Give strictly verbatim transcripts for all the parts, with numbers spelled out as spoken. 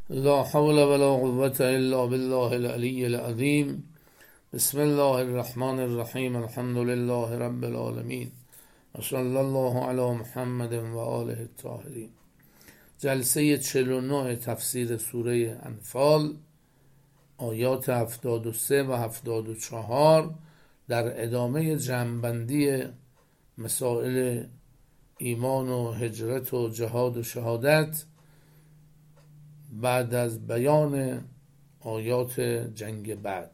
لا حول ولا قوة إلا بالله العلي العظيم. بسم الله الرحمن الرحیم. الحمد لله رب العالمین و صلی الله علی محمد و آله الطاهرین. جلسه چهل و نه تفسیر سوره انفال، آیات هفتاد و سه و هفتاد و چهار، در ادامه جمع‌بندی مسائل ایمان و هجرت و جهاد و شهادت بعد از بیان آیات جنگ بدر.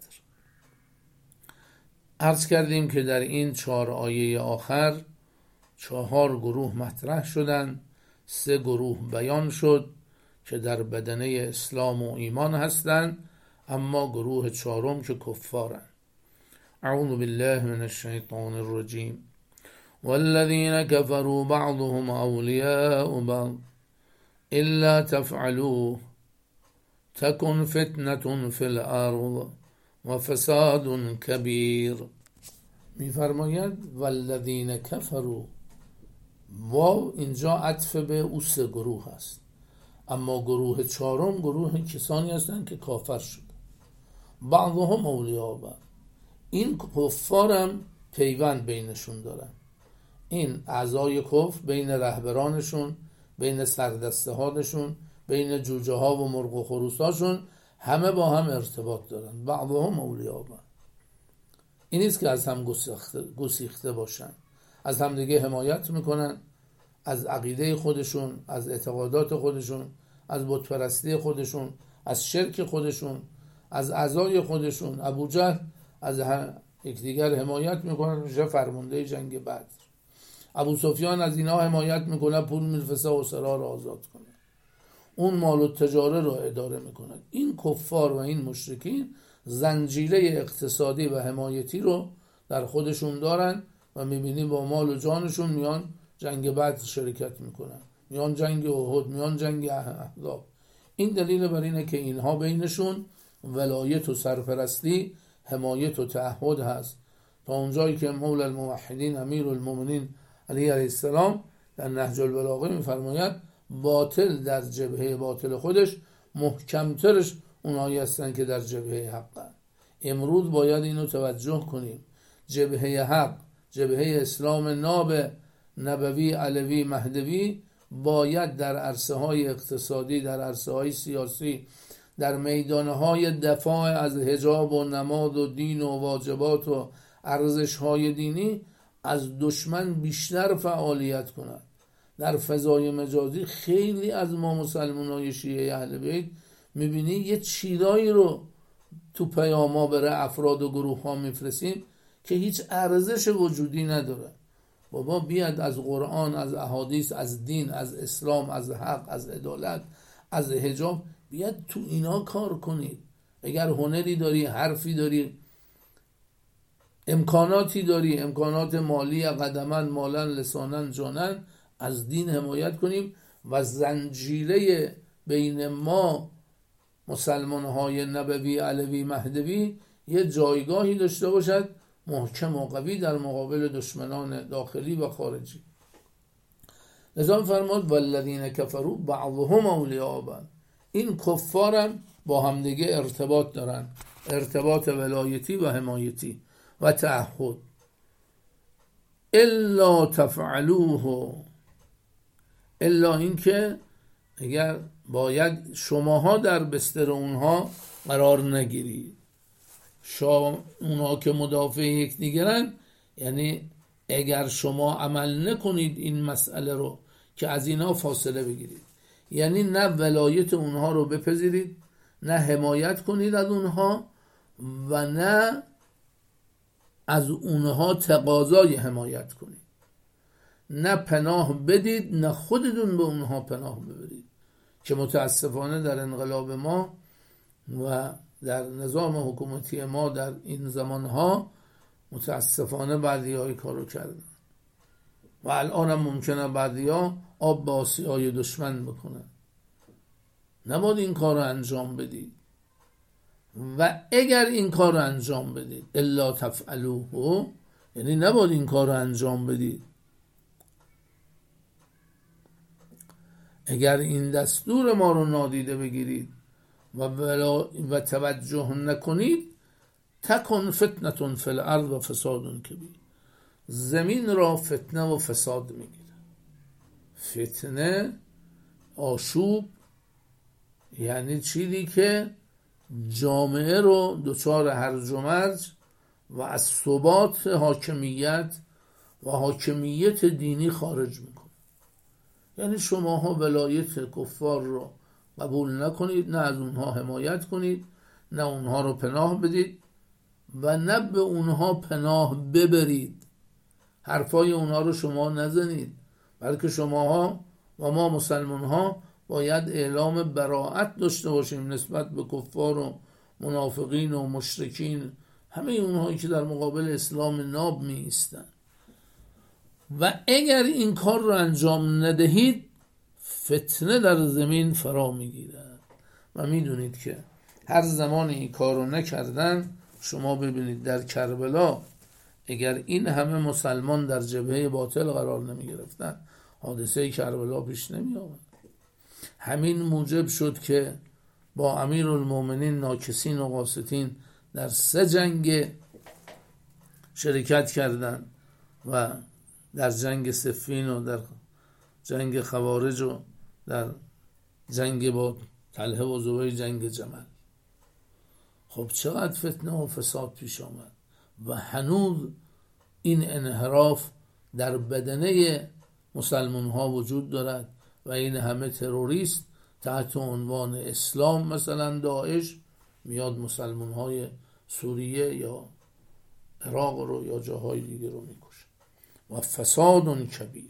عرض کردیم که در این چهار آیه آخر چهار گروه مطرح شدند. سه گروه بیان شد که در بدنه اسلام و ایمان هستند، اما گروه چهارم که کفارند. اعوذ بالله من الشیطان الرجیم. والذین کفروا بعضهم اولیاء بعض الا تفعلوه تکن فتنة فی الارض و فساد کبیر. میفرماید والذین کفروا، واو اینجا عطف به او سه گروه است، اما گروه چهارم گروه کسانی هستند که کافر شد. بعضهم اولیاء بعض، این کفارم پیوند بینشون دارن. این اعضای کفر بین رهبرانشون، بین سردسته هاشون، بین جوجه ها و مرغ و خروس هاشون همه با هم ارتباط دارن. بعضهم اولیاء بعض، این نیست که از هم گسیخته, گسیخته باشن، از هم دیگه حمایت میکنن، از عقیده خودشون، از اعتقادات خودشون، از بت پرستی خودشون، از شرک خودشون، از اعضای خودشون. ابوجهل از یکدیگر حمایت میکنن، میشه فرمانده جنگ بدر. ابو سفیان از اینا حمایت میکنه، پول میفرسته و اسرا رو آزاد کنه، اون مال و تجاره رو اداره میکنن. این کفار و این مشرکین زنجیره اقتصادی و حمایتی رو در خودشون دارن و میبینی با مال و جانشون میان جنگ بدر شرکت میکنن، میان جنگ احد، میان جنگ احزاب. این دلیل بر اینه که اینها بینشون ولایت و سرپرستی، حمایت و تعهد هست، تا اونجایی که مولا الموحدین امیر المؤمنین علیه السلام در نهج البلاغه میفرماید باطل در جبهه باطل خودش محکمترش اونایی هستن که در جبهه حق. امروز باید اینو توجه کنیم. جبهه حق، جبهه اسلام ناب نبوی علوی مهدوی باید در عرصه های اقتصادی، در عرصه های سیاسی، در میدان های دفاع از حجاب و نماد و دین و واجبات و ارزش های دینی از دشمن بیشتر فعالیت کنند. در فضای مجازی خیلی از ما مسلمان های شیعه اهل بیت میبینی یه چیزایی رو تو پیاما برای افراد و گروه ها میفرستیم که هیچ ارزش وجودی نداره. بابا بیاد از قرآن، از احادیث، از دین، از اسلام، از حق، از عدالت، از حجاب، بیاد تو اینا کار کنید. اگر هنری داری، حرفی داری، امکاناتی داری، امکانات مالی، قدمن، مالن، لسانن، جانن، از دین حمایت کنیم و زنجیره بین ما مسلمان های نبوی علوی مهدوی یه جایگاهی داشته باشد محکم و قوی در مقابل دشمنان داخلی و خارجی. لذا فرمود والذین کفروا بعضهم اولیاء بعض، این کفارم با همدیگه ارتباط دارن، ارتباط ولایتی و حمایتی و تعهد. الا تفعلوه، الا این که اگر باید شماها در بستر اونها قرار نگیرید. شما اونها که مدافع یک دیگرن، یعنی اگر شما عمل نکنید این مسئله رو که از اینها فاصله بگیرید، یعنی نه ولایت اونها رو بپذیرید، نه حمایت کنید از اونها و نه از اونها تقاضای حمایت کنید، نه پناه بدید نه خودتون به اونها پناه ببرید، که متاسفانه در انقلاب ما و در نظام حکومتی ما در این زمانها متاسفانه بعضی های کارو کردن و الان هم ممکنه بعضی ها آب به آسیای دشمن بکنن. نباید این کار رو انجام بدید و اگر این کار رو انجام بدید الا تفعلوه، یعنی نباید این کار رو انجام بدید. اگر این دستور ما رو نادیده بگیرید و, و توجه نکنید تکن فتنة فی الارض و فساد کبیر، زمین را فتنه و فساد میگیره. فتنه آشوب یعنی چیزی که جامعه رو دچار هرج و مرج و از ثبات حاکمیت و حاکمیت دینی خارج میکنه. یعنی شماها ولایت کفار رو قبول نکنید، نه از اونها حمایت کنید، نه اونها رو پناه بدید و نه به اونها پناه ببرید. حرفای اونها رو شما نزنید، بلکه شماها و ما مسلمان ها باید اعلام براءت داشته باشیم نسبت به کفار و منافقین و مشرکین، همه اونهایی که در مقابل اسلام ناب می ایستند. و اگر این کار رو انجام ندهید فتنه در زمین فرا میگیرد و میدونید که هر زمان این کار رو نکردن، شما ببینید در کربلا اگر این همه مسلمان در جبهه باطل قرار نمی گرفتن حادثه کربلا پیش نمی آمد. همین موجب شد که با امیرالمومنین ناکسین و قاسطین در سه جنگ شرکت کردند و در جنگ صفین و در جنگ خوارج و در جنگ با طلحه و زبیر، جنگ جمل. خب چقدر فتنه و فساد پیش آمد و هنوز این انحراف در بدنه مسلمان ها وجود دارد و این همه تروریست تحت عنوان اسلام، مثلا داعش، میاد مسلمان های سوریه یا عراق رو یا جاهای دیگه رو میکشه. و فساد کبیر،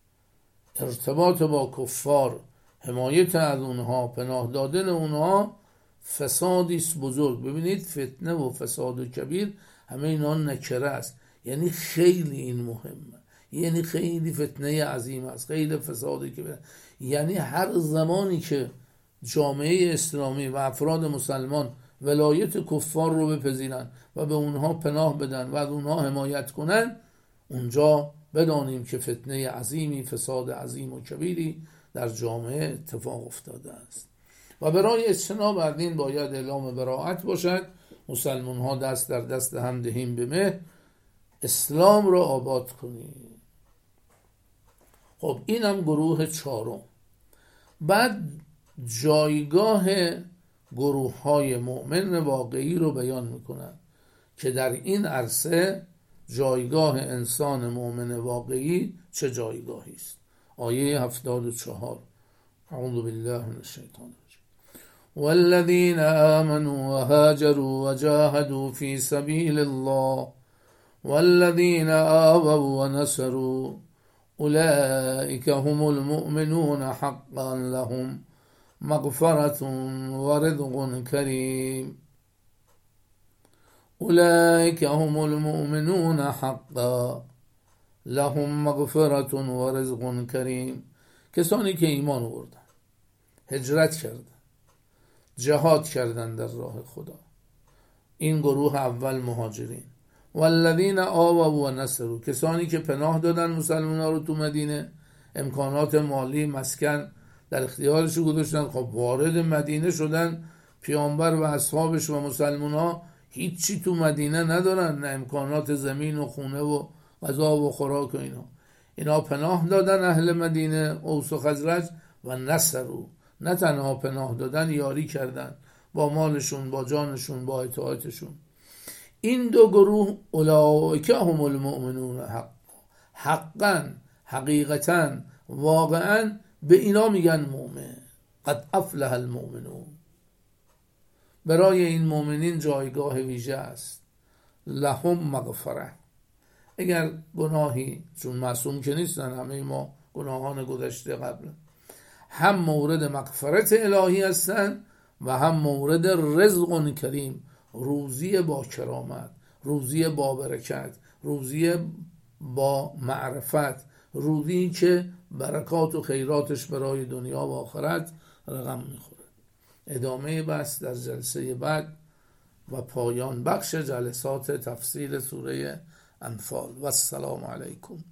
ارتباط با کفار، حمایت از اونها، پناه دادن اونها فسادی است بزرگ. ببینید فتنه و فساد و کبیر همه اینا نکره است، یعنی خیلی این مهمه، یعنی خیلی فتنه عظیم است، خیلی فساد کبیر. یعنی هر زمانی که جامعه اسلامی و افراد مسلمان ولایت کفار رو بپذیرن و به اونها پناه بدن و از اونها حمایت کنن، اونجا بدانیم که فتنه عظیمی، فساد عظیم و کبیری در جامعه اتفاق افتاده است. و برای اجتناب از این باید اعلام براءت باشد. مسلمان ها دست در دست هم دهیم به مهر، اسلام را آباد کنیم. خب اینم گروه چهارم. بعد جایگاه گروه های مؤمن واقعی رو بیان میکنن که در این عرصه جایگاه انسان مؤمن واقعی چه جایگاهی است. آیه هفتاد و چهار: اعوذ بالله من الشیطان الرجیم. والذین آمنوا وهاجروا وجاهدوا في سبیل الله والذین آووا ونصروا اولئک هم المؤمنون حقا لهم مغفرة ورزق کریم. اولئک هم المؤمنون حقا لهم مغفرة ورزق کریم. کسانی که ایمان آوردن، هجرت کردن، جهاد کردن در راه خدا، این گروه اول مهاجرین. والذین آووا و نصروا، کسانی که پناه دادن مسلمان‌ها رو تو مدینه، امکانات مالی، مسکن در اختیارش گذاشتن. خب وارد مدینه شدن، پیامبر و اصحابش و مسلمان‌ها هیچی تو مدینه ندارن، نه امکانات زمین و خونه و غذا و خوراک و اینا. اینا پناه دادن اهل مدینه، اوس و خزرج، و نصروا، نه تنها پناه دادن، یاری کردن با مالشون، با جانشون، با اطاعتشون. این دو گروه اولئک هم المؤمنون حق، حقا، حقیقتا، واقعا به اینا میگن مؤمن. قد افلح المؤمنون. برای این مؤمنین جایگاه ویژه است. لهم مغفره. اگر گناهی، چون معصوم که نیستن، همه ما گناهان گذشته قبل، هم مورد مغفرت الهی هستن و هم مورد رزق کریم، روزی با کرامت، روزی با برکت، روزی با معرفت، روزی که برکات و خیراتش برای دنیا و آخرت رقم میخوره. ادامه بحث در جلسه بعد و پایان بخش جلسات تفسیر سوره انفال. و السلام علیکم.